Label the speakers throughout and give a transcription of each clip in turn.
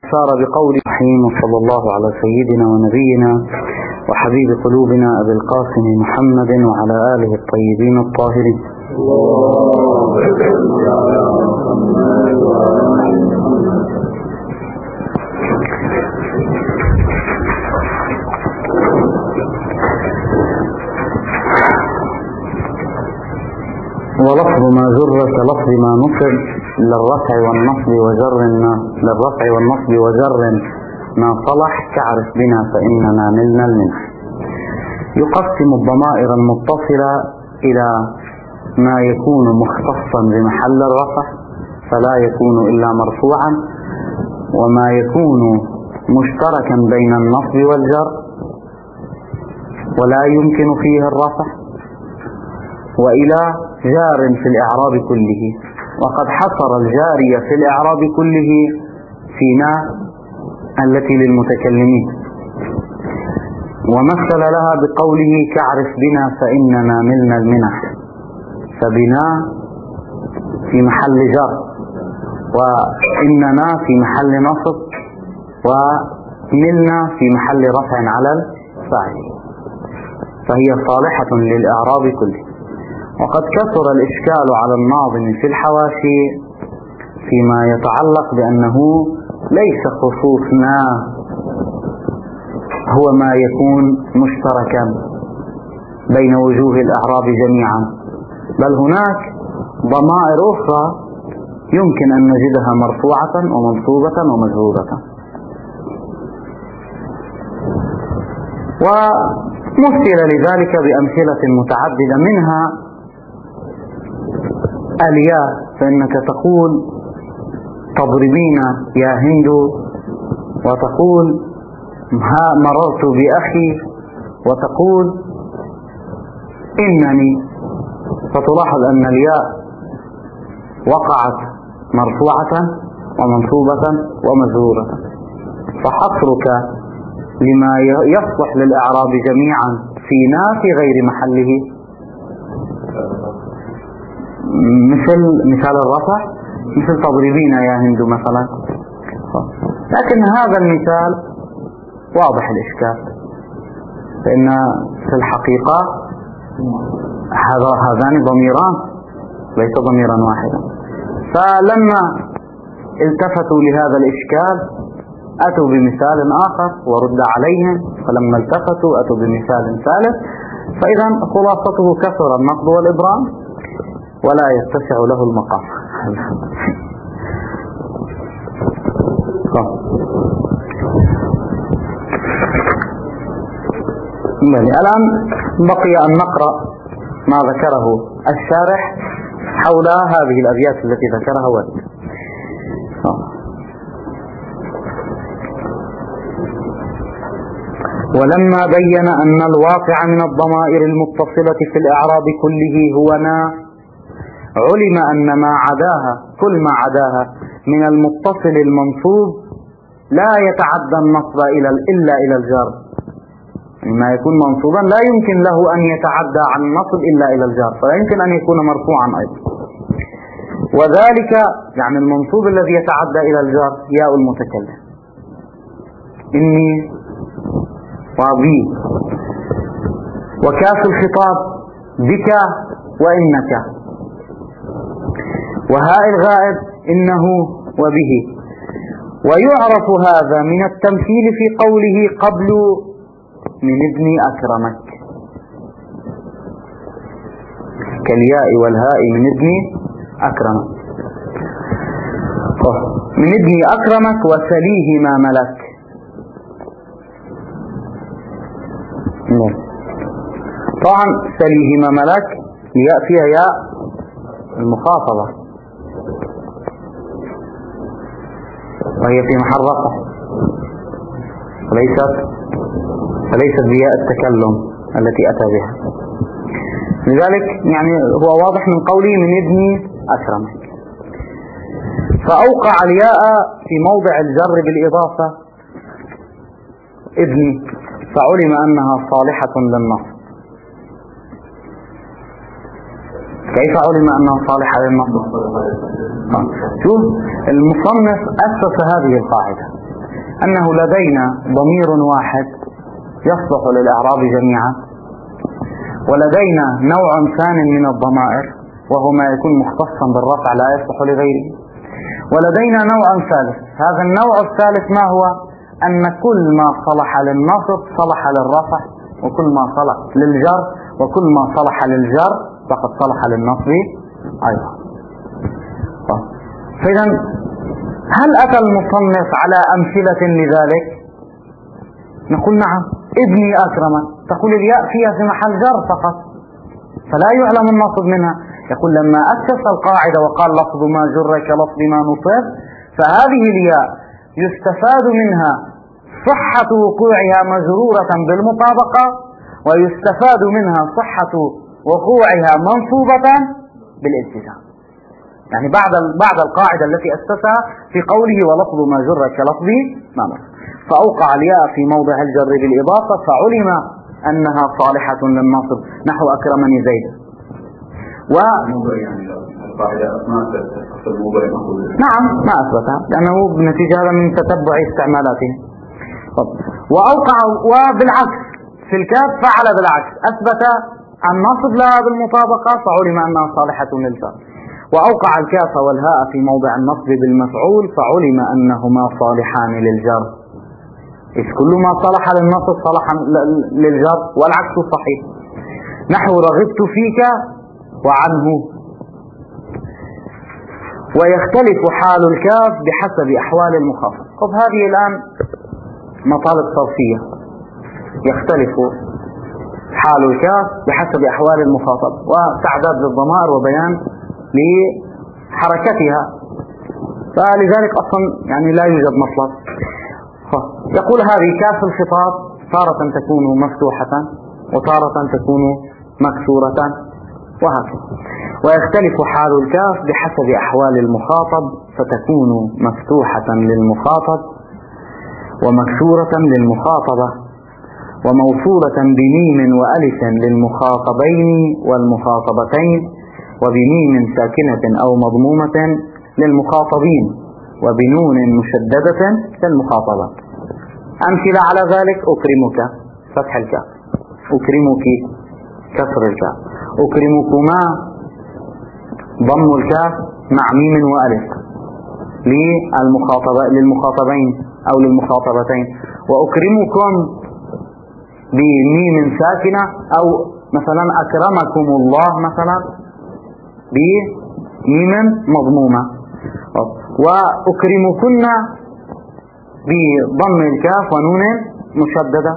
Speaker 1: سار بقول الرحيم. وصلى الله على سيدنا ونبينا وحبيب قلوبنا أبي القاسم محمد وعلى آله الطيبين الطاهرين. ولفظ ما جر كلفظ ما نصب للرفع والنصب وجر ما صلح كعرف بنا فإننا نلنا المنح. يقسم الضمائر المتصلة إلى ما يكون مختصا بمحل الرفع فلا يكون إلا مرفوعا، وما يكون مشتركا بين النصب والجر ولا يمكن فيه الرفع، وإلى جار في الإعراب كله. وقد حصر الجارية في الإعراب كله فينا التي للمتكلمين، ومثل لها بقوله كعرف بنا فإننا ملنا المنح، فبنا في محل جر وإننا في محل نصب وملنا في محل رفع على الفاعل، فهي صالحة للإعراب كله. وقد كثر الإشكال على الناظم في الحواشي فيما يتعلق بأنه ليس خصوص ما هو ما يكون مشتركا بين وجوه الإعراب جميعا، بل هناك ضمائر أخرى يمكن أن نجدها مرفوعة ومنصوبة ومجرورة. ومثل لذلك بأمثلة متعددة، منها الياء، فإنك تقول تضربين يا هند، وتقول ها مررت بأخي، وتقول إنني، فتلاحظ أن الياء وقعت مرفوعة ومنصوبة ومجرورة. فحصرك لما يصلح للإعراب جميعا فينا في غير محله، مثل الرفع، مثل تضربين يا هند مثلا. لكن هذا المثال واضح الإشكال، فإن في الحقيقة هذان ضميران ليس ضميرا واحدا. فلما التفتوا لهذا الإشكال أتوا بمثال آخر ورد عليهم، فلما التفتوا أتوا بمثال ثالث. فإذا خلاصته كثر النقد والإبرام ولا يتسع له المقام. الآن بقي أن نقرأ ما ذكره الشارح حول هذه الأبيات التي ذكرها ولد. ولما بين أن الواقع من الضمائر المتصلة في الإعراب كله هو نا، علم أن ما عداها، كل ما عداها من المتصل المنصوب لا يتعدى النصب إلا إلى الجر. ما يكون منصوبا لا يمكن له أن يتعدى عن النصب إلا إلى الجر، فلا يمكن أن يكون مرفوعا أيضا. وذلك يعني المنصوب الذي يتعدى إلى الجر ياء المتكلم، إني وبي، وكاف الخطاب بك وإنك، وهاء الغائب إنه وبه. ويعرف هذا من التمثيل في قوله قبل من ابني أكرمك، كالياء والهاء من ابني أكرمك، من ابني أكرمك وسليه ما ملك. طبعا سليه ما ملك الياء فيها ياء المخاطبة، وهي في محل رفع وليست بياء التكلم التي أتى بها. لذلك يعني هو واضح من قوله من ابني أكرمك. فأوقع الياء في موضع الجر بالإضافة ابني، فعلم أنها صالحة للنصب. كيف علم أنها صالحة للنصب؟ شوف المصنف أسس هذه القاعدة، أنه لدينا ضمير واحد يصلح للإعراب جميعا، ولدينا نوع ثان من الضمائر وهو ما يكون مختصا بالرفع لا يصلح لغيره، ولدينا نوع ثالث. هذا النوع الثالث ما هو؟ أن كل ما صلح للنصب صلح للرفع، وكل ما صلح للجر وكل ما صلح للجر فقد صلح للنصب أيضا. فإذا هل أتى المصنف على أمثلة لذلك؟ نقول نعم. ابني أكرما، تقول الياء فيها في محل جر فقط فلا يعلم النصب منها. يقول لما أسس القاعدة وقال لفظ ما جر كلفظ ما نصب، فهذه الياء يستفاد منها صحة وقوعها مجرورة بالمطابقة، ويستفاد منها صحة وقوعها منصوبة بالالتزام. يعني بعد القاعدة التي أسسها في قوله ولفظ ما جر كلفظ ما نصب، فأوقع الياء في موضع الجر بالإضافة فعلم أنها صالحة للنصب، نحو أكرمني زيد. نعم ما أثبتها لأنه بنتيجة هذا من تتبع استعمالاته. وأوقع وبالعكس في الكاف فعل بالعكس، أثبت النصب لها بالمطابقة فعلم أنها صالحة للجر. وأوقع الكاف والهاء في موضع النصب بالمفعول فعلم أنهما صالحان للجر، إذ كل ما صلح للنصب صلح للجر والعكس صحيح. نحو رغبت فيك وعنه. ويختلف حال الكاف بحسب أحوال المخاطب. طب هذه الآن مطالب صرفية. يختلف حال الكاف بحسب أحوال المخاطب، وتعداد للضمائر وبيان لحركتها، فلذلك أصلا يعني لا يوجد مطلب. يقول هذه كاف الخطاب تارة تكون مفتوحة وتارة تكون مكسورة وهكذا. ويختلف حال الكاف بحسب أحوال المخاطب، فتكون مفتوحة للمخاطب ومكسورة للمخاطبة، وموصولة بميم وألف للمخاطبين والمخاطبتين، وبميم ساكنة أو مضمومة للمخاطبين، وبنون مشددة للمخاطبات. أمثلة على ذلك: أكرمك فتح الكاف، أكرمك كسر الكاف، أكرمكما ضم الكاف مع ميم وألف للمخاطبين أو للمخاطبتين، وأكرمكم بميم ساكنة، أو مثلا أكرمكم الله مثلا بميم مضمومة، وأكرمكن بضم الكاف ونون مشددة.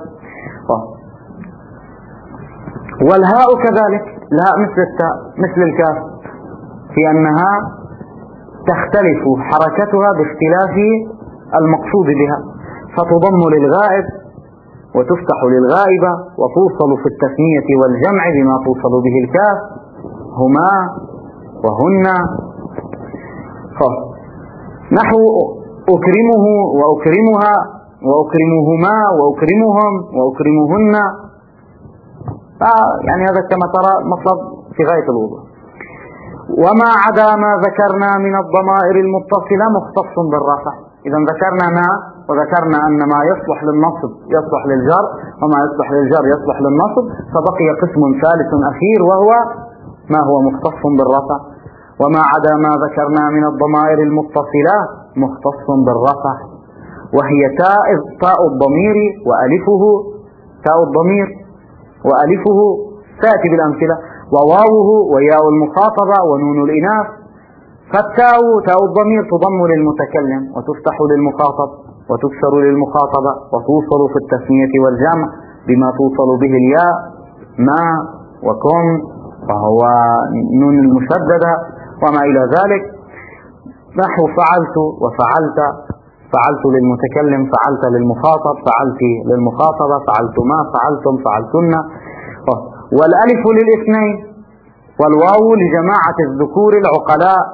Speaker 1: والهاء كذلك، الهاء مثل التاء مثل الكاف في أنها تختلف حركتها باختلاف المقصود بها، فتضم للغائب وتفتح للغائبة، وتوصل في التثنية والجمع بما توصل به الكاف، هما وهن. نحو أكرمه وأكرمها وأكرمهما وأكرمهم وأكرمهن. يعني هذا كما ترى مطلب في غاية الوضوح. وما عدا ما ذكرنا من الضمائر المتصلة مختص بالرفع. إذا ذكرنا ما، وذكرنا أن ما يصلح للنصب يصلح للجر، وما يصلح للجر يصلح للنصب، فبقي قسم ثالث أخير وهو ما هو مختص بالرفع. وما عدا ما ذكرنا من الضمائر المتصلة مختص بالرفع، وهي تاء الضمير وألفه، تاء الضمير وألفه تأتي بالأمثلة، وواوه وياء المخاطبة ونون الإناث. فالتاء تاء الضمير تضم للمتكلم وتفتح للمخاطب وتكسر للمخاطبة، وتوصل في التثنية والجمع بما توصل به الياء، ما وكم وهو نون المشددة وما إلى ذلك. نحو فعلت وفعلت، فعلت للمتكلم، فعلت للمخاطب، فعلت للمخاطبة، فعلتما، فعلتم، فعلتن. والألف للاثنين، والواو لجماعة الذكور العقلاء،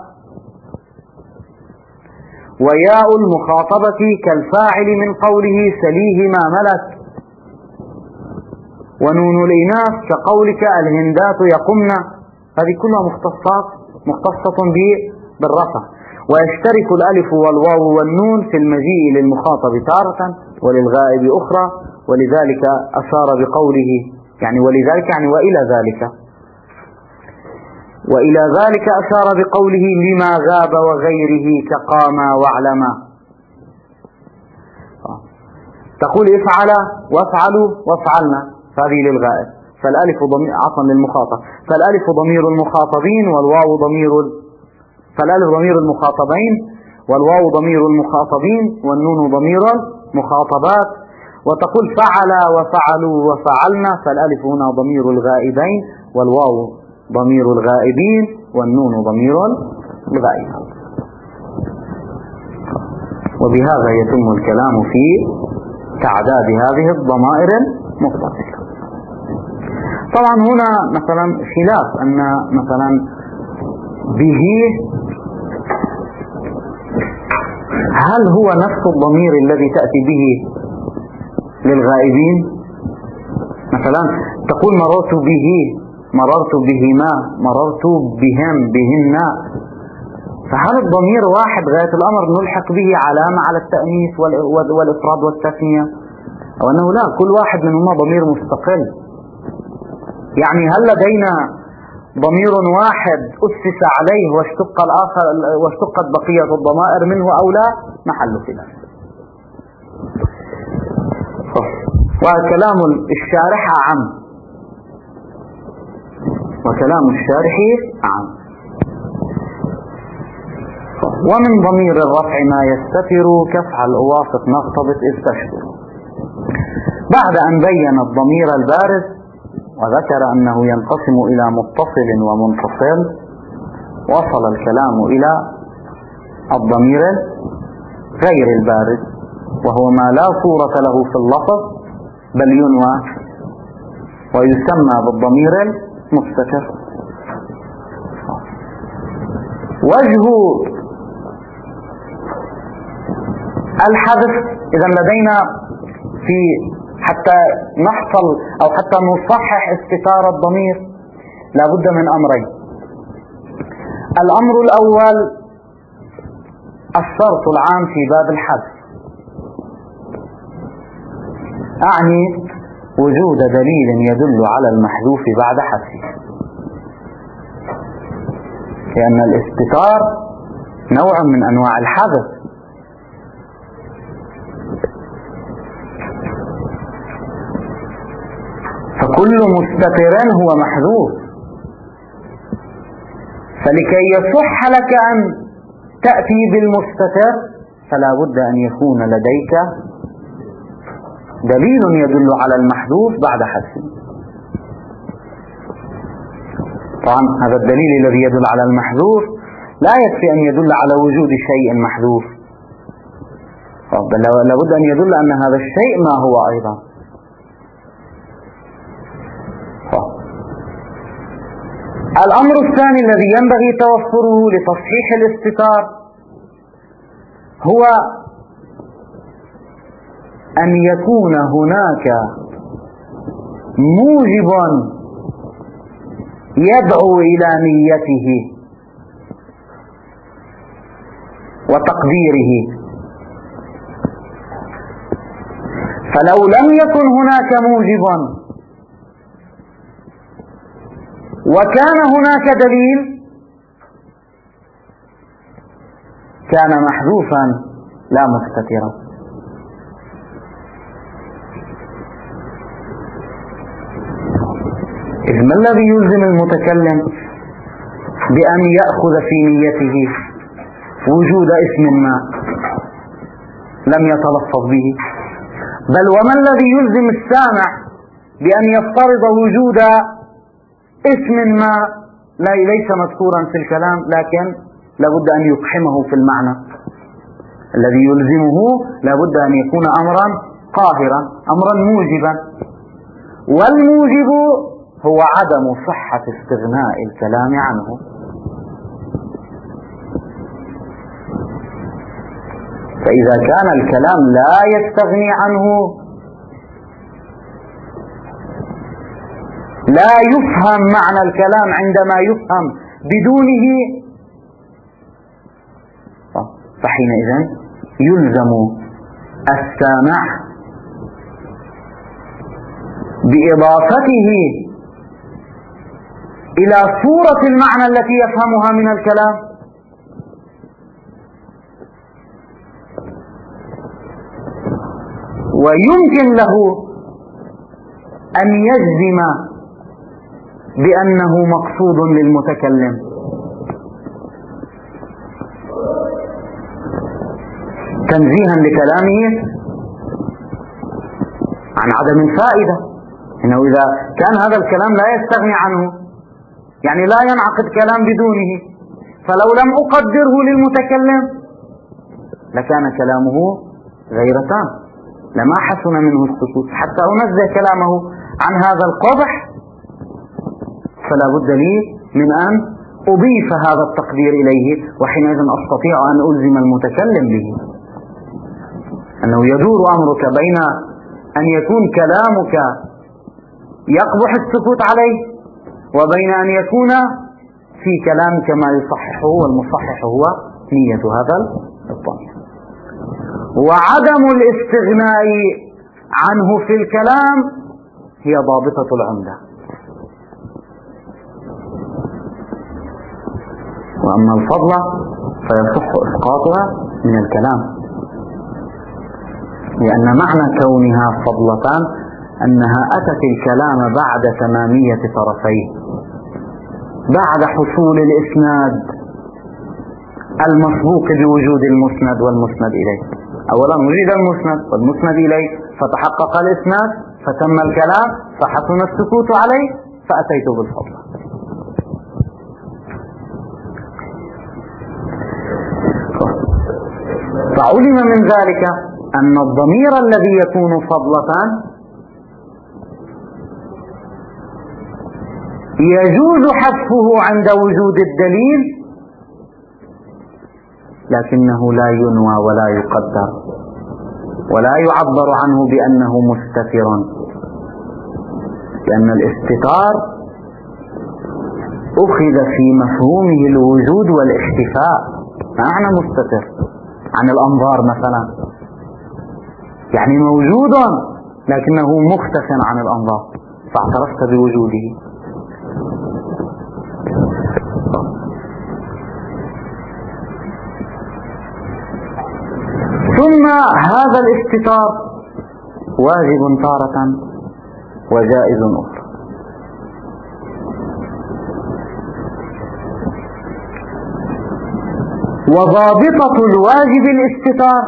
Speaker 1: وياء المخاطبة كالفاعل من قوله سليه ما ملك، ونون الإناث كقولك الهندات يقمن. هذه كلها مختصة بالرفع. ويشترك الألف والواو والنون في المجيء للمخاطب تارة وللغائب أخرى، ولذلك أشار بقوله ولذلك وإلى ذلك أشار بقوله لما غاب وغيره كقاما وعلما. تقول افعل وافعلوا وافعلنا، هذه للغائب، فالألف ضمير عطا للمخاطب، فالألف ضمير المخاطبين والواو فالألف ضمير المخاطبين والواو ضمير المخاطبين والنون ضمير المخاطبات. وتقول فعل وفعلوا وفعلنا، فالألف هنا ضمير الغائبين والواو ضمير الغائبين والنون ضمير الغائب. وبهذا يتم الكلام في تعداد هذه الضمائر المتصلة. طبعا هنا مثلا خلاف أن مثلا به هل هو نفس الضمير الذي تأتي به للغائبين؟ مثلا تقول مررت به، مررت بهما، مررت بهم، بهن، فهل الضمير واحد غاية الأمر نلحق به علامة على التأنيث والإفراد والتثنية، أو أنه لا، كل واحد منهما ضمير مستقل؟ هل لدينا ضمير واحد أسس عليه واشتقت بقية الضمائر منه أو لا؟ محل خلاف. وكلام الشارح أعم، وكلام الشارح أعم. ومن ضمير الرفع ما يستتر كفعل أوافق نغتبط استشتر. بعد أن بين الضمير البارز وذكر أنه ينقسم إلى متصل ومنفصل، وصل الكلام إلى الضمير غير البارز، وهو ما لا صورة له في اللفظ بل ينوى ويسمى بالضمير المستتر. وجه الحذف إذا لدينا حتى نحصل أو حتى نصحح استتار الضمير لابد من أمرين. الأمر الأول الشرط العام في باب الحذف، أعني وجود دليل يدل على المحذوف بعد حذفه، لأن الاستتار نوع من أنواع الحذف، فكل مستتر هو محذوف، فلكي يصح لك أن تأتي بالمستتر فلا بد أن يكون لديك دليل يدل على المحذوف بعد حذفه. طبعا هذا الدليل الذي يدل على المحذوف لا يكفي أن يدل على وجود شيء محذوف، بل لابد أن يدل أن هذا الشيء ما هو أيضا. الأمر الثاني الذي ينبغي توفره لتصحيح الاستتار هو أن يكون هناك موجب يدعو إلى نيته وتقديره، فلو لم يكن هناك موجب وكان هناك دليل كان محذوفا لا مستترا. إذ ما الذي يلزم المتكلم بأن يأخذ في نيته وجود اسم ما لم يتلفظ به؟ بل وما الذي يلزم السامع بأن يفترض وجود اسم ما ليس مذكورا في الكلام لكن لابد أن يقحمه في المعنى؟ الذي يلزمه لابد أن يكون أمرا قاهرا، أمرا موجبا، والموجب هو عدم صحة استغناء الكلام عنه. فإذا كان الكلام لا يستغني عنه لا يفهم معنى الكلام عندما يفهم بدونه، فحينئذ يلزم السامع بإضافته إلى صورة المعنى التي يفهمها من الكلام، ويمكن له أن يجزم بأنه مقصود للمتكلم، تنزيها لكلامه عن عدم الفائدة. إنه إذا كان هذا الكلام لا يستغني عنه، يعني لا ينعقد كلام بدونه، فلو لم أقدره للمتكلم لكان كلامه غير تام، لما حسن منه السكوت. حتى أنزه كلامه عن هذا القبح فلا بد لي من أن أضيف هذا التقدير إليه، وحينئذ أستطيع أن ألزم المتكلم به. أنه يدور أمرك بين أن يكون كلامك يقبح السكوت عليه، وبين أن يكون في كلامك ما يصححه، والمصحح هو نية هذا الضمير. وعدم الاستغناء عنه في الكلام هي ضابطة العمدة. وأما الفضلة فيصح إسقاطها من الكلام، لأن معنى كونها فضلتان أنها أتت الكلام بعد تمامية طرفيه، بعد حصول الإسناد المسبوق بوجود المسند والمسند إليه. أولا وجد المسند والمسند إليه فتحقق الإسناد فتم الكلام فحسن السكوت عليه فأتيت بالفضل. فعلم من ذلك أن الضمير الذي يكون فضلة يجوز حذفه عند وجود الدليل، لكنه لا ينوى ولا يقدر ولا يعبر عنه بأنه مستتر، لأن الاستتار أخذ في مفهومه الوجود والاختفاء. معنى مستتر عن الأنظار مثلا، يعني موجود لكنه مختف عن الأنظار فاعترفت بوجوده. ثم هذا الاستتار واجب تارة وجائز أخرى. وضابطة الواجب الاستتار،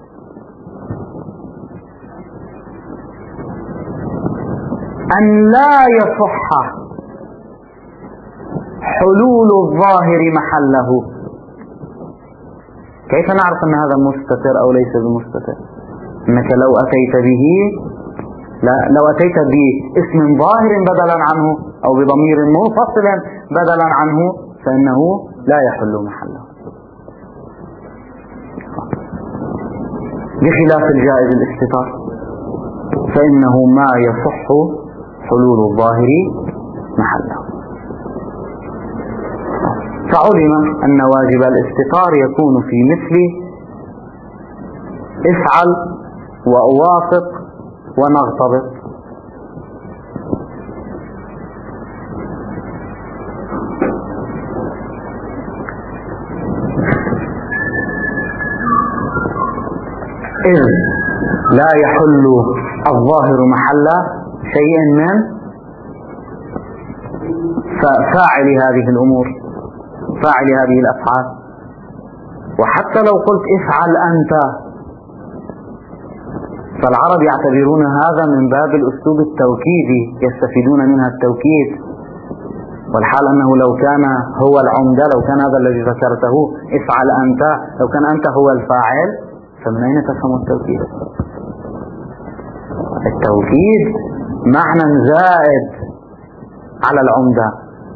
Speaker 1: أن لا يصح حلول الظاهر محله. كيف نعرف أن هذا مستتر أو ليس بمستتر؟ أنك لو أتيت به، لو أتيت باسم ظاهر بدلا عنه أو بضمير منفصل بدلا عنه فإنه لا يحل محله، بخلاف الجائز الاستتار فإنه ما يصح حلول الظاهر محله. فعلم أن واجب الاستتار يكون في مثل افعل وأوافق ونغتبط. إذ لا يحل الظاهر محل شيء من فاعل هذه الأمور، فاعل هذه الأفعال. وحتى لو قلت افعل أنت، فالعرب يعتبرون هذا من باب الأسلوب التوكيدي، يستفيدون منها التوكيد، والحال أنه لو كان هو العمدة، لو كان هذا الذي ذكرته افعل أنت، لو كان أنت هو الفاعل، فمن أين تفهم التوكيد؟ التوكيد معنى زائد على العمدة.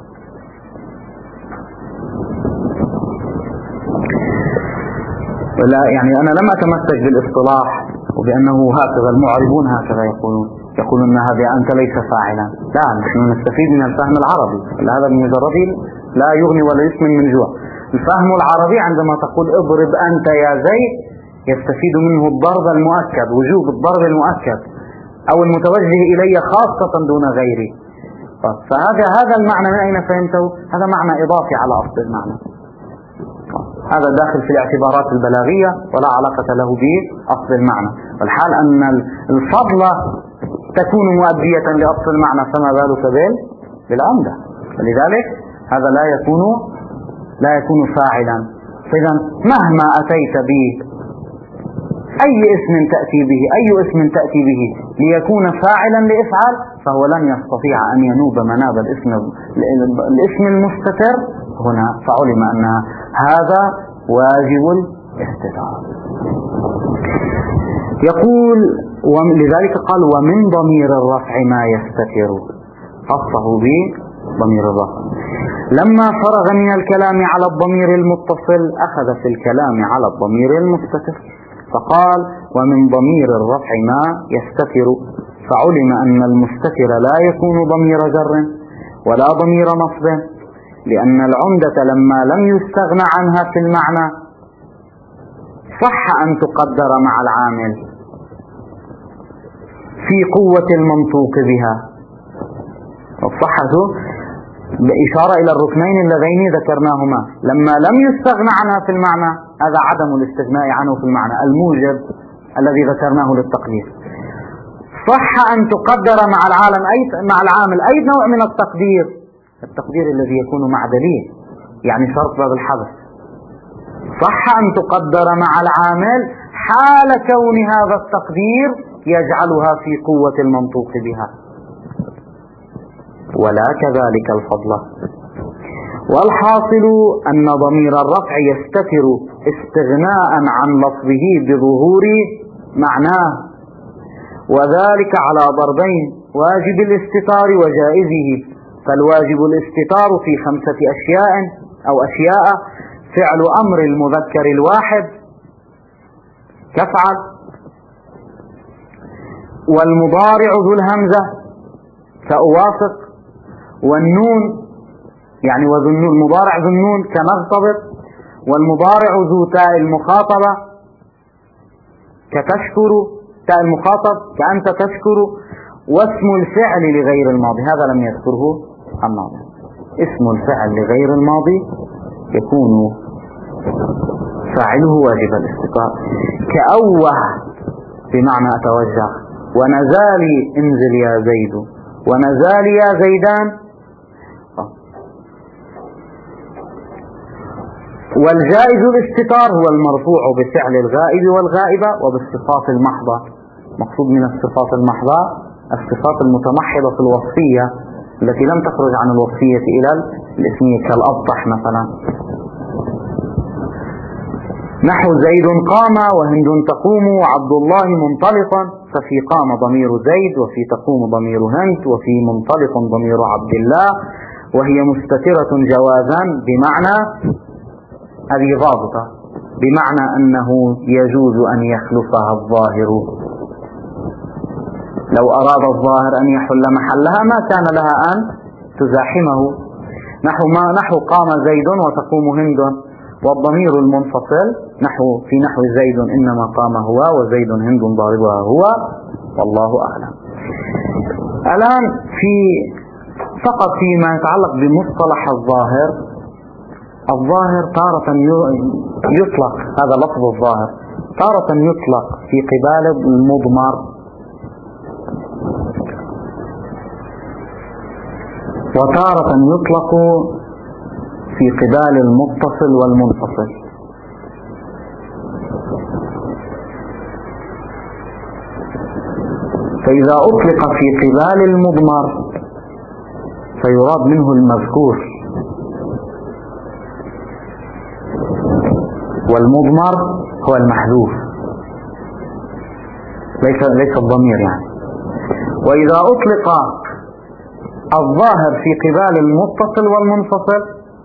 Speaker 1: لا يعني أنا لم أتمسك بالاصطلاح وبأنه هكذا، المعربون هكذا يقولون هذا أنت ليس فاعلا. لا، نحن نستفيد من الفهم العربي، هذا بمجرد لا يغني ولا يسمن من جوع. الفهم العربي عندما تقول اضرب أنت يا زيد يستفيد منه الضرب المؤكد، وجوب الضرب المؤكد أو المتوجه إلي خاصة دون غيري. فهذا المعنى من أين فهمته؟ هذا معنى إضافي على أصل المعنى، هذا داخل في الاعتبارات البلاغية ولا علاقة له بأصل المعنى. والحال أن الفضل تكون مؤدية لأصل المعنى، فما بالك بالعمدة. ولذلك هذا لا يكون فاعلا. فإذا مهما أتيت به أي اسم تأتي به ليكون فاعلا لإفعال، فهو لن يستطيع أن ينوب مناب الاسم المستتر هنا، فعلم أن هذا واجب الاستتار. يقول لذلك قال ومن ضمير الرفع ما يستتر، خصه بضمير الرفع. لما فرغ من الكلام على الضمير المتصل أخذ في الكلام على الضمير المستتر، فقال ومن ضمير الرفع ما يستتر، فعلم أن المستتر لا يكون ضمير جر ولا ضمير نصب، لأن العمدة لما لم يستغنى عنها في المعنى صح أن تقدر مع العامل في قوة المنطوق بها. والصحة بإشارة إلى الركنين اللذين ذكرناهما، لما لم يستغنى عنها في المعنى هذا عدم الاستغناء عنه في المعنى الموجب الذي ذكرناه للتقدير، صح أن تقدر مع العامل أي نوع من التقدير الذي يكون مع دليل، يعني شرط باب الحذف، صح أن تقدر مع العامل حال كون هذا التقدير يجعلها في قوة المنطوق بها، ولا كذلك الفضل. والحاصل أن ضمير الرفع يستتر استغناء عن لفظه بظهور معناه، وذلك على ضربين: واجب الاستتار وجائزه. فالواجب الاستتار في 5 أشياء: فعل أمر المذكر الواحد كفعل، والمضارع ذو الهمزة كأوافق، والنون يعني المضارع ذو النون كنغتبط، والمضارع ذو تاء المخاطبة كتشكر، تاء المخاطب كأنت تشكر، واسم الفعل لغير الماضي. هذا لم يذكره الناظم. اسم الفعل لغير الماضي يكون فاعله واجب الاستتار، كأوه بمعنى أتوجه، ونزالي انزل يا زيد، ونزالي يا زيدان. والجائز الاستتار هو المرفوع بفعل الغائب والغائبة وبالصفات المحضة. مقصود من الصفات المحضة الصفات المتمحضة في الوصفية التي لم تخرج عن الوصفية إلى الاسمية، كالأبطح مثلا، نحو زيد قام وهند تقوم وعبد الله منطلقا، ففي قام ضمير زيد، وفي تقوم ضمير هند، وفي منطلق ضمير عبد الله، وهي مستترة جوازا بمعنى هذه ضابطة، بمعنى أنه يجوز أن يخلفها الظاهر. لو أراد الظاهر أن يحل محلها ما كان لها أن تزاحمه، نحو قام زيد وتقوم هند. والضمير المنفصل في نحو زيد إنما قام هو، وزيد هند ضاربها هو، والله أعلم. الآن فقط فيما يتعلق بمصطلح الظاهر تارة يطلق، هذا لفظ الظاهر تارة يطلق في قبال المضمر، وتارة يطلق في قبال المتصل والمنفصل. فإذا أطلق في قبال المضمر فيراد منه المذكور، والمضمر هو المحذوف ليس الضمير يعني. وإذا أطلق الظاهر في قبال المتصل والمنفصل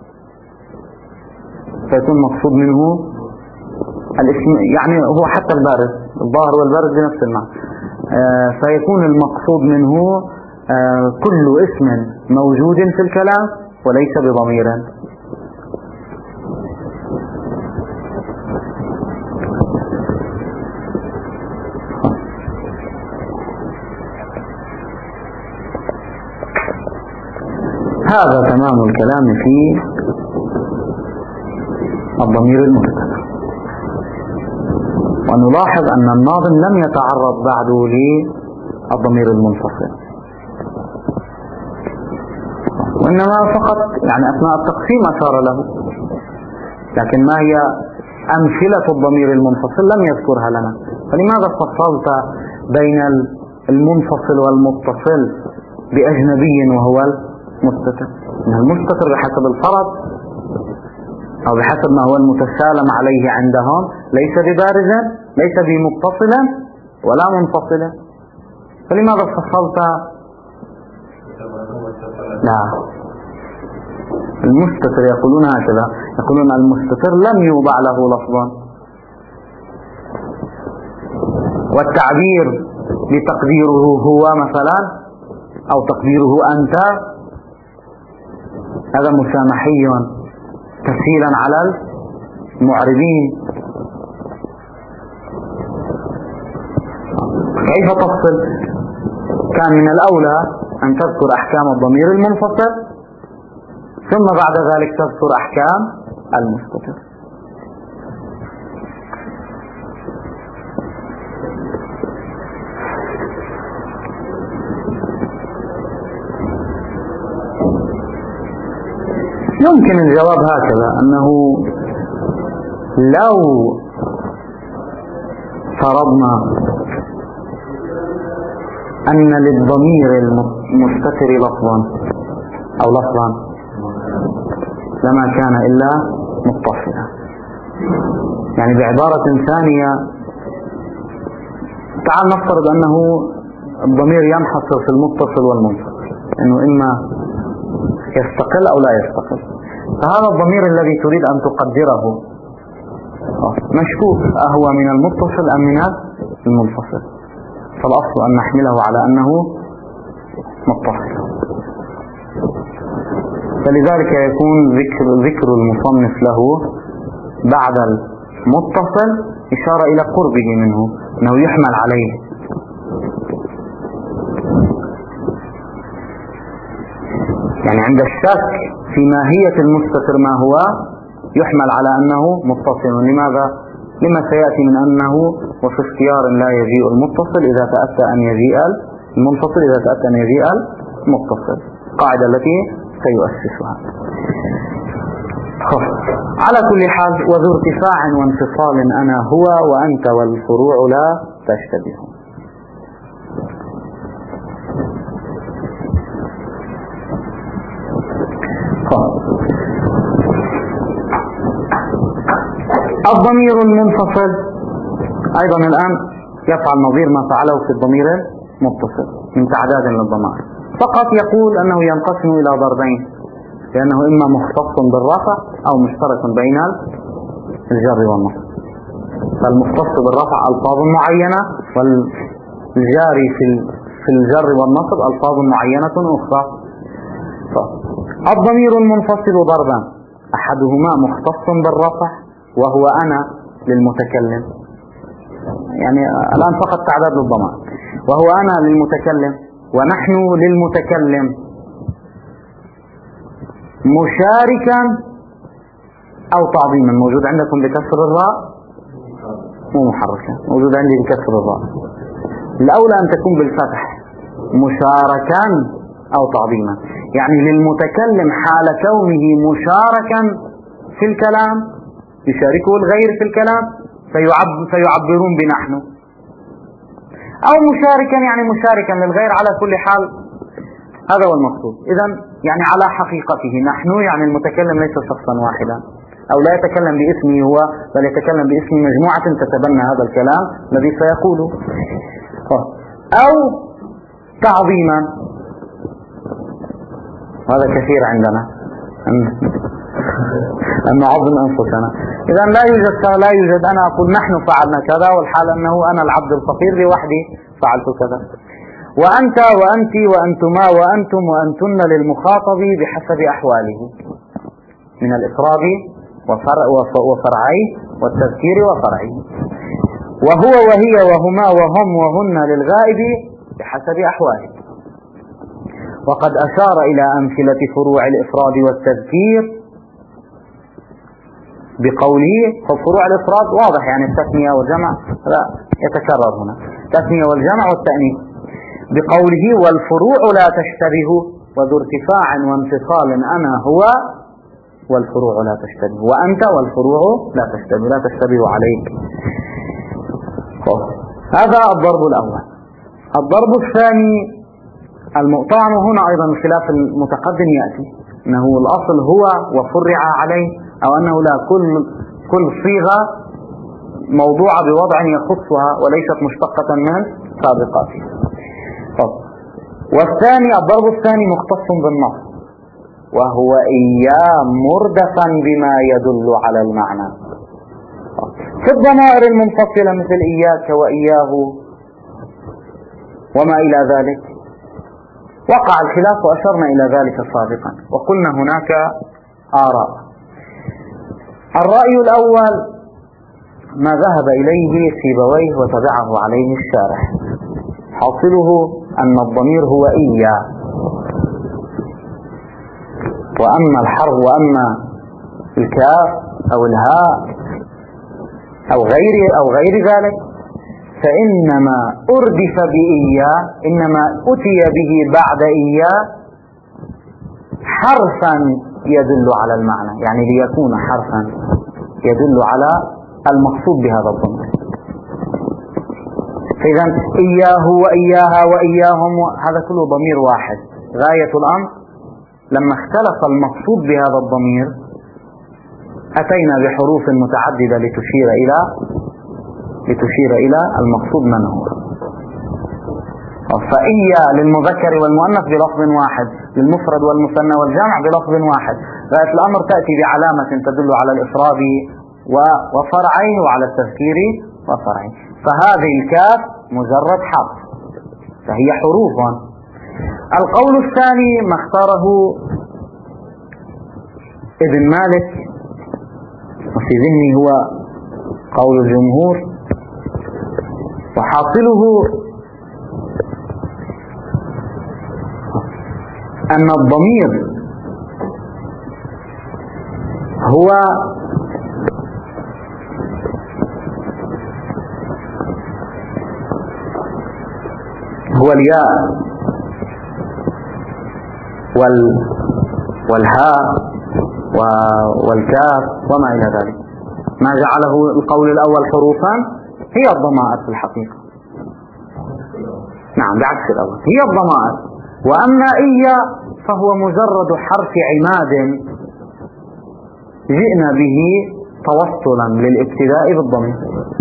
Speaker 1: فيكون مقصود منه الاسم، يعني هو حتى البارز، الظاهر والبارز بنفس المعنى، فيكون المقصود منه كل اسم موجود في الكلام وليس بضمير. هذا تمام الكلام في الضمير المستتر. ونلاحظ أن الناظم لم يتعرض بعد للضمير المنفصل، وإنما فقط يعني أثناء التقسيم أشار له، لكن ما هي أمثلة الضمير المنفصل لم يذكرها لنا. فلماذا فصلت بين المنفصل والمتصل بأجنبي وهو المستتر؟ المستتر بحسب الفرض أو بحسب ما هو المتسالم عليه عندهم ليس ببارزا، ليس بمتصلا ولا منفصلا. فلماذا فصلت؟ لا، المستتر يقولون هكذا، يقولون المستتر لم يوضع له لفظا، والتعبير بتقديره هو مثلا أو تقديره أنت هذا مسامحي تسهيلا على المعربين. كيف تفصل؟ كان من الأولى أن تذكر أحكام الضمير المنفصل ثم بعد ذلك تذكر أحكام المستتر. يمكن الجواب هكذا، أنه لو فرضنا أن للضمير المستتر لفظا أو لفظا لما كان إلا متصلا. يعني بعبارة ثانية، تعال نفترض أنه الضمير ينحصر في المتصل والمنفصل، أنه إما يستقل أو لا يستقل. فهذا الضمير الذي تريد أن تقدره مشكوك أهو من المتصل أم من المنفصل، فالأصل أن نحمله على أنه متصل. فلذلك يكون ذكر المصنف له بعد المتصل إشارة إلى قربه منه، أنه يحمل عليه. يعني عند الشك في ماهية المستتر ما هو يحمل على أنه متصل. لماذا؟ لما سيأتي من أنه وفي اختيار لا يجيء المتصل إذا تأتى أن يجيء المنفصل إذا تأتى أن يجيء المتصل، قاعدة التي سيؤسسها. على كل حال، وذو ارتفاع وانفصال أنا هو وأنت والفروع لا تشتبه. الضمير المنفصل أيضا الآن يفعل نظير ما فعله في الضمير المتصل من تعداد للضمائر، فقط يقول أنه ينقسم إلى ضربين، لأنه إما مختص بالرفع أو مشترك بين الجر والنصب. فالمختص بالرفع ألفاظ معينة، والجاري في الجر والنصب ألفاظ معينة أخرى. الضمير المنفصل ضربان، أحدهما مختص بالرفع وهو أنا للمتكلم، يعني الآن فقط تعداد للضمائر، وهو أنا للمتكلم ونحن للمتكلم، مشاركا أو تعظيما. موجود عندكم بكسر الراء مو محركا، موجود عندي بكسر الراء. الأولى أن تكون بالفتح، مشاركا أو تعظيما، يعني للمتكلم حال كونه مشاركا في الكلام، يشاركه الغير في الكلام فيعبرون بنحن، أو مشاركا يعني مشاركا للغير. على كل حال هذا هو المقصود. إذن يعني على حقيقته نحن يعني المتكلم ليس شخصا واحدا، أو لا يتكلم باسمه هو، بل يتكلم باسم مجموعة تتبنى هذا الكلام الذي سيقوله. أو تعظيما، هذا كثير عندنا أن نعظم أنفسنا. إذا لا يوجد أنا أقول نحن فعلنا كذا والحال أنه أنا العبد الفقير لوحدي فعلت كذا. وأنت وأنت وأنتما وأنتم وأنتن للمخاطب بحسب أحواله من الإفراد وفرعي والتذكير وفرعي. وهو وهي وهما وهم وهن للغائب بحسب أحواله. وقد أشار إلى أمثلة فروع الإفراد والتذكير بقوله. ففروع الإفراد واضح، يعني التثنية والجمع لا يتكرر هنا، التثنية والجمع والتأنيث، بقوله والفروع لا تشتبه وذو ارتفاع وانفصال أنا هو والفروع لا تشتبه، وأنت والفروع لا تشتبه عليك. هذا الضرب الأول. الضرب الثاني المؤطعم، هنا أيضا الخلاف المتقدم يأتي أنه الأصل هو وفرع عليه، أو أنه لا كل صيغة موضوعة بوضع يخصها وليست مشتقة من سابقاتها. والثاني الضرب الثاني مختص بالنص، وهو إياه مردفا بما يدل على المعنى. في الضمائر المنفصلة مثل إياك وإياه وما إلى ذلك وقع الخلاف، وأشرنا إلى ذلك سابقا وقلنا هناك آراء. الرأي الأول ما ذهب إليه سيبويه وتبعه عليه الشارح، حاصله أن الضمير هو إياه، وأما الحرف وأما الكاف أو الهاء أو غير ذلك فإنما أردف بإياه، إنما أتي به بعد إياه حرفا يدل على المعنى، يعني ليكون حرفا يدل على المقصود بهذا الضمير. فإذا إياه وإياها وإياهم هذا كله ضمير واحد. غاية الأمر لما اختلف المقصود بهذا الضمير أتينا بحروف متعددة لتشير إلى المقصود من هو. فإيا للمذكر والمؤنث بلفظ واحد، للمفرد والمثنى والجمع بلفظ واحد. غاية الأمر تأتي بعلامة تدل على الإفراد وفرعين وعلى التذكير وفرعين. فهذه الكاف مجرد حرف فهي حروف. القول الثاني ما اختاره ابن مالك، وفي ذهني هو قول الجمهور، وحاصله أن الضمير هو الياء والهاء والكاف وما إلى ذلك. ما جعله القول الأول حروفا هي الضمائر في الحقيقة. نعم بعكس الأول هي الضمائر. وأما إيا فهو مجرد حرف عماد جئنا به توصلا للابتداء بالضمير،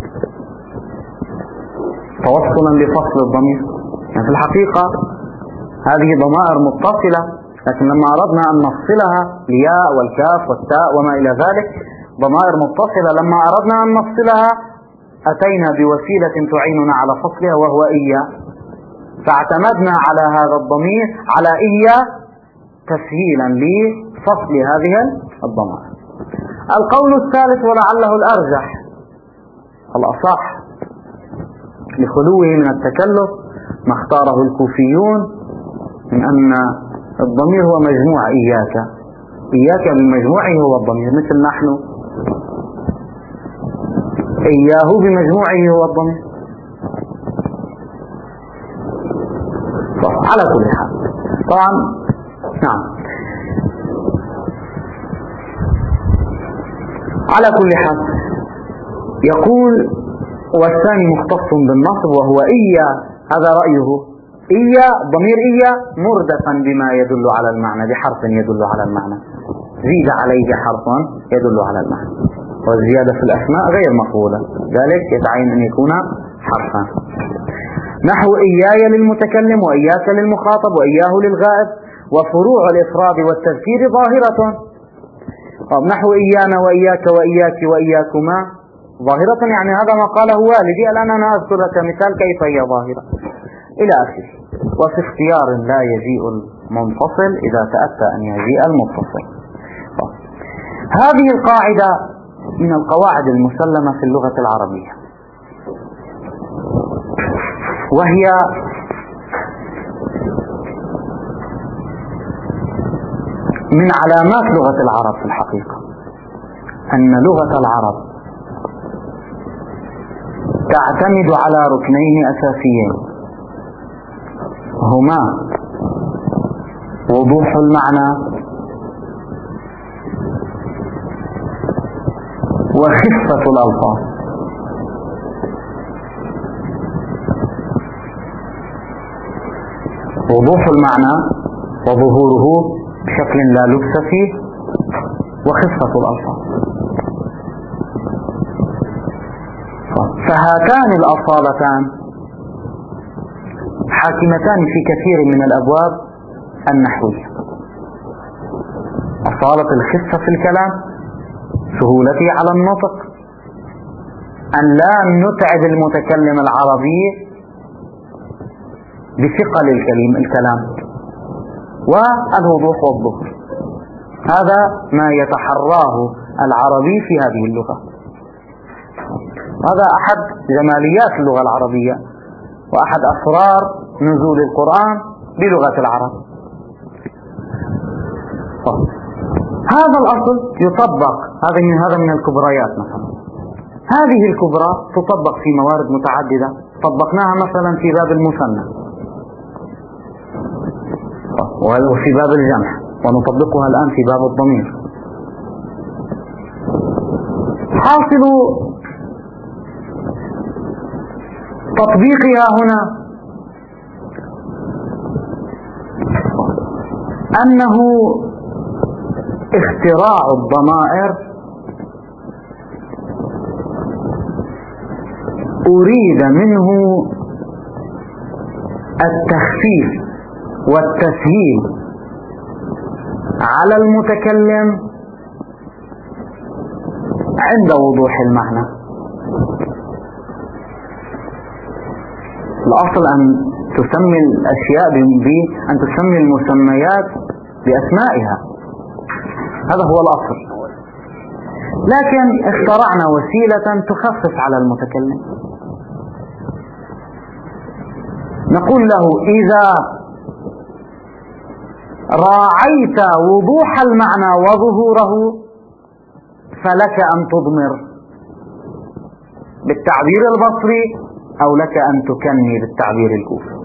Speaker 1: توصلا لفصل الضمير. يعني في الحقيقة هذه ضمائر متصلة، لكن لما أردنا أن نفصلها الياء والكاف والتاء وما إلى ذلك ضمائر متصلة، لما أردنا أن نفصلها أتينا بوسيلة تعيننا على فصلها وهو إيا، فاعتمدنا على هذا الضمير على إيا تسهيلا لفصل هذه الضمائر. القول الثالث ولعله الأرجح الأصح لخلوه من التكلف ما اختاره الكوفيون من أن الضمير هو مجموع إياك بمجموعه هو الضمير، مثل نحن إياه بمجموعه هو الضمير. على كل حال طبعا نعم على كل حال يقول والثاني مختص بالنصب وهو إيا، هذا رأيه. إيا ضمير إيا مردفا بما يدل على المعنى، بحرف يدل على المعنى، زيد عليه حرف يدل على المعنى، والزيادة في الأسماء غير مقبولة، ذلك يتعين أن يكون حرفا. نحو إياي للمتكلم وإياك للمخاطب وإياه للغائب، وفروع الإفراد والتذكير ظاهرة. نحو إيانا وإياك وإياك وإياكما ظاهرة، يعني هذا ما قاله والدي، الآن أنا أذكر لك مثال كيف هي ظاهرة إلى آخره. وفي اختيار لا يجيء المنفصل إذا تأتى أن يجيء المتصل. هذه القاعدة من القواعد المسلمة في اللغة العربية، وهي من علامات لغة العرب في الحقيقة أن لغة العرب تعتمد على ركنين أساسيين، هما وضوح المعنى وخفة الألفاظ. وضوح المعنى وظهوره بشكل لا لبس فيه، وخفة الألفاظ. فهاتان الأصالتان حاكمتان في كثير من الأبواب النحوية: أصالة الخفة في الكلام، سهولته على النطق، أن لا نتعب المتكلم العربي بثقل الكلام، والوضوح والظهور. هذا ما يتحراه العربي في هذه اللغة. هذا أحد جماليات اللغة العربية وأحد أسرار نزول القرآن بلغة العرب. هذا الأصل يطبق، هذا من الكبريات مثلا. هذه الكبرى تطبق في موارد متعددة، طبقناها مثلا في باب المثنى وفي باب الجمع، ونطبقها الآن في باب الضمير. حاصل تطبيقها هنا أنه اختراع الضمائر أريد منه التخفيف والتسهيل على المتكلم عند وضوح المعنى. الأصل أن تسمي الأشياء أن تسمي المسميات بأسمائها، هذا هو الأصل. لكن اخترعنا وسيلة تخفف على المتكلم. نقول له: إذا راعيت وضوح المعنى وظهوره فلك أن تضمر بالتعبير البصري، أو لك أن تكني بالتعبير الكوفي.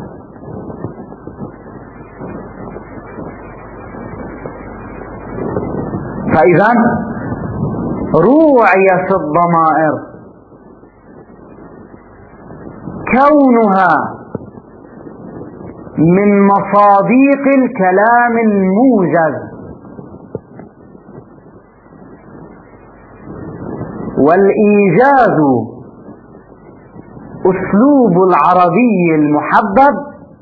Speaker 1: فإذا روعي في الضمائر كونها من مصاديق الكلام الموجز، والإيجاز أسلوب العربي المحبب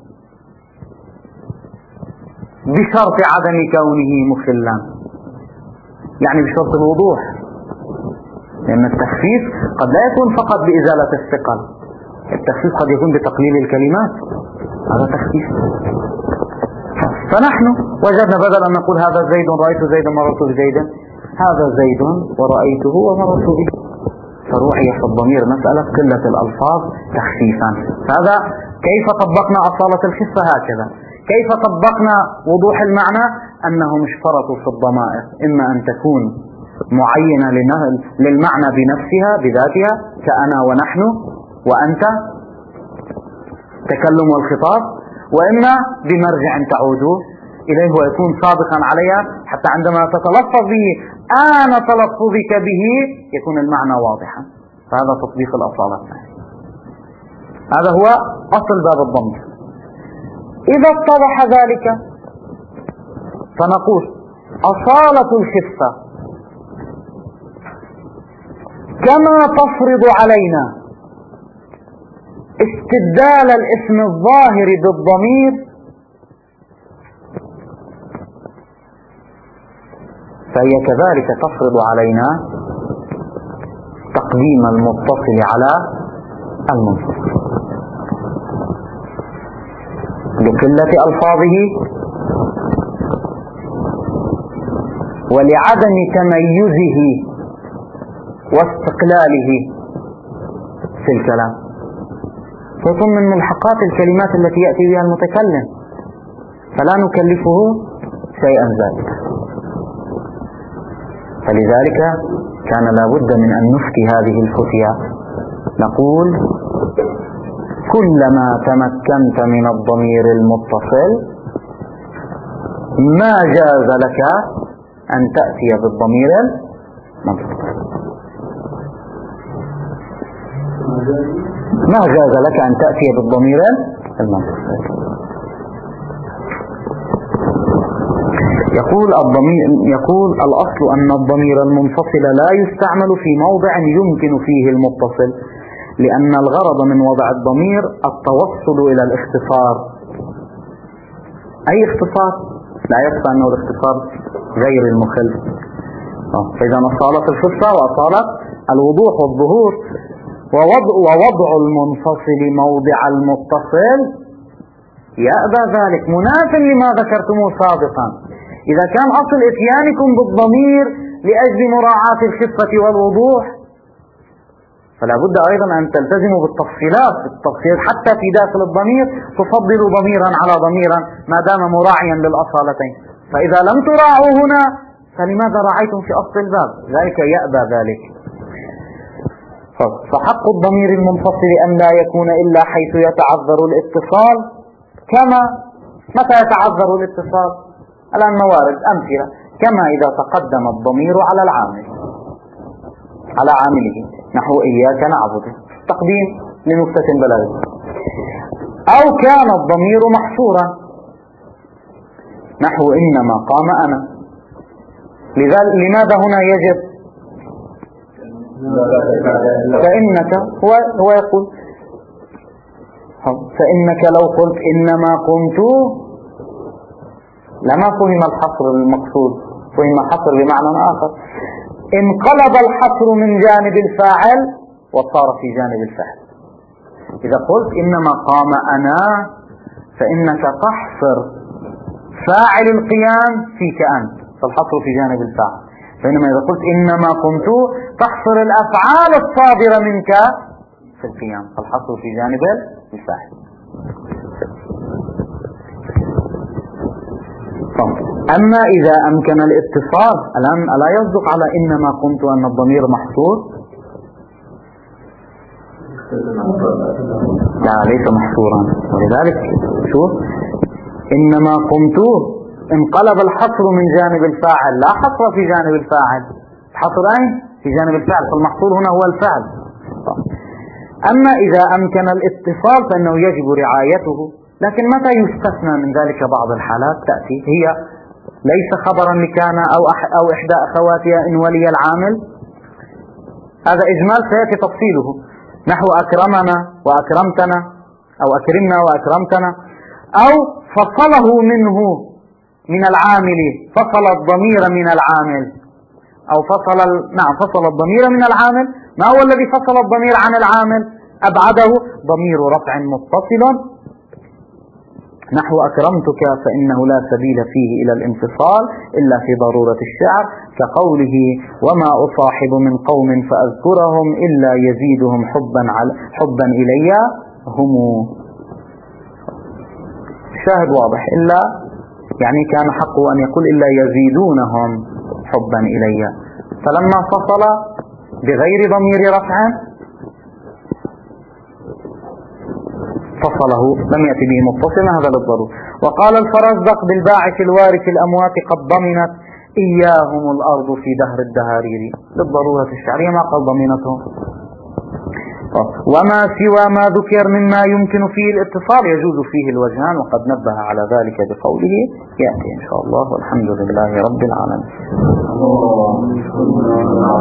Speaker 1: بشرط عدم كونه مخلا، يعني بشرط الوضوح، لأن التخفيف قد لا يكون فقط بإزالة الثقل، التخفيف قد يكون بتقليل الكلمات، هذا تخفيف. فنحن وجدنا بدل أن نقول هذا زيد رأيت زيدا مررت بزيد، هذا زيد ورأيته ومررت به، فروعي في الضمير مسألة قلة الألفاظ تخفيفا. هذا كيف طبقنا أصالة الخفة؟ هكذا. كيف طبقنا وضوح المعنى؟ أنهم اشترطوا في الضمائر إما أن تكون معينة للمعنى بنفسها بذاتها كأنا ونحن وأنت، تكلم والخطاب، وإما بمرجع تعود إليه ويكون صادقا عليها، حتى عندما تتلفظ به آن تلفظك به يكون المعنى واضحا. فهذا تطبيق الأصالة. هذا هو أصل باب الضمير. إذا اتضح ذلك فنقول أصالة الخفة كما تفرض علينا استبدال الاسم الظاهر بالضمير، فهي كذلك تفرض علينا تقديم المتصل على المنفصل لقلة ألفاظه ولعدم تميزه واستقلاله في الكلام. فثم من ملحقات الكلمات التي يأتي بها المتكلم، فلا نكلفه شيئا ذلك. فلذلك كان لابد من أن نفتي هذه الفتية، نقول كلما تمكنت من الضمير المتصل ما جاز لك أن تأتي بالضمير المنفصل، ما جاز لك أن تأتي بالضمير المنفصل. يقول الأصل أن الضمير المنفصل لا يستعمل في موضع يمكن فيه المتصل، لأن الغرض من وضع الضمير التوصل إلى الاختصار. أي اختصار؟ لا يخفى أنه الاختصار غير المخل. فإذا أصالة الخصة وأصالة الوضوح والظهور، ووضع المنفصل موضع المتصل يأبى ذلك، مناف لما ذكرتموه سابقا. إذا كان أصل إتيانكم بالضمير لأجل مراعاة الخفة والوضوح، فلا بد أيضا أن تلتزموا بالتفصيلات حتى في داخل الضمير، تفضلوا ضميرا على ضميرا ما دام مراعيا للأصالتين. فإذا لم تراعوا هنا فلماذا راعيتم في أصل الباب؟ ذلك يأبى ذلك. فحق الضمير المنفصل أن لا يكون إلا حيث يتعذر الاتصال. كما متى يتعذر الاتصال؟ الآن موارد أمثلة، كما إذا تقدم الضمير على العامل على عامله، نحو إياك نعبد، تقديم لنكتة بلاغية. أو كان الضمير محصورا، نحو إنما قام أنا. لماذا هنا يجب؟ فإنك هو يقول، فإنك لو قلت إنما قمت لما فهم الحصر المقصود، فهم حصر بمعنى آخر، انقلب الحصر من جانب الفاعل وصار في جانب الفعل. إذا قلت إنما قام أنا فإنك تحصر فاعل القيام فيك أنت، فالحصر في جانب الفاعل. فإنما إذا قلت إنما قمت تحصر الأفعال الصادرة منك في القيام، فالحصر في جانب الفاعل. أما إذا أمكن الاتصال، الآن ألا يصدق على إنما قمت أن الضمير محصور؟ لا، ليس محصورا. ولذلك شوف، إنما قمت انقلب الحصر من جانب الفاعل، لا حصر في جانب الفاعل. الحصر أين؟ في جانب الفعل، فالمحصور هنا هو الفعل. أما إذا أمكن الاتصال فإنه يجب رعايته. لكن متى يستثنى من ذلك؟ بعض الحالات تأتي هي ليس خبرا لكان أو إحدى أخواتها إن ولي العامل، هذا إجمال سيأتي تفصيله، نحو أكرمنا وأكرمتنا، أو أكرمنا وأكرمتنا، أو فصله منه من العامل، فصل الضمير من العامل، أو فصل الضمير من العامل. ما هو الذي فصل الضمير عن العامل؟ أبعده ضمير رفع متصل، نحو أكرمتك فإنه لا سبيل فيه إلى الانفصال إلا في ضرورة الشعر، كقوله وما أصاحب من قوم فأذكرهم إلا يزيدهم حبا إلي هم. شاهد واضح، إلا يعني كان حقه أن يقول إلا يزيدونهم حبا إلي، فلما فصل بغير ضمير رفع فصله لم يأتي به متصلا، هذا للضرورة. وقال الفرزدق بالباعث الوارث الأموات قد ضمنت إياهم الأرض في دهر الدهارير، للضرورة الشعرية ما قد ضمنتهم. وما سوى ما ذكر مما يمكن فيه الاتصال يجوز فيه الوجهان، وقد نبه على ذلك بقوله يأتي إن شاء الله، والحمد لله رب العالمين.